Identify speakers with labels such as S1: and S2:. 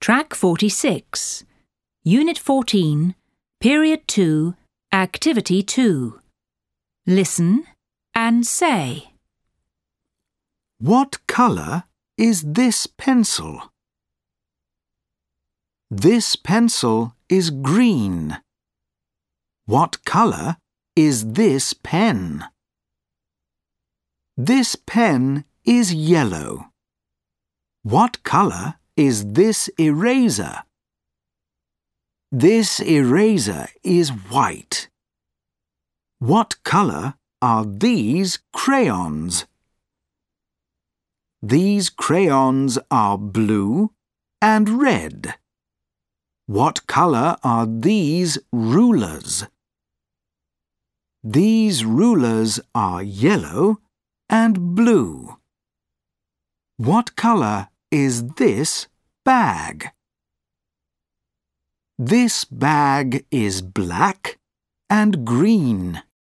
S1: Track 46, Unit 14, Period 2, Activity 2. Listen and say.
S2: What colour is this pencil? This pencil is green. What colour is this pen? This pen is yellow. What colour is this eraser? This eraser is white. What colour are these crayons? These crayons are blue and red. What colour are these rulers? These rulers are yellow and blue. What colour is this bag? This bag is black and green.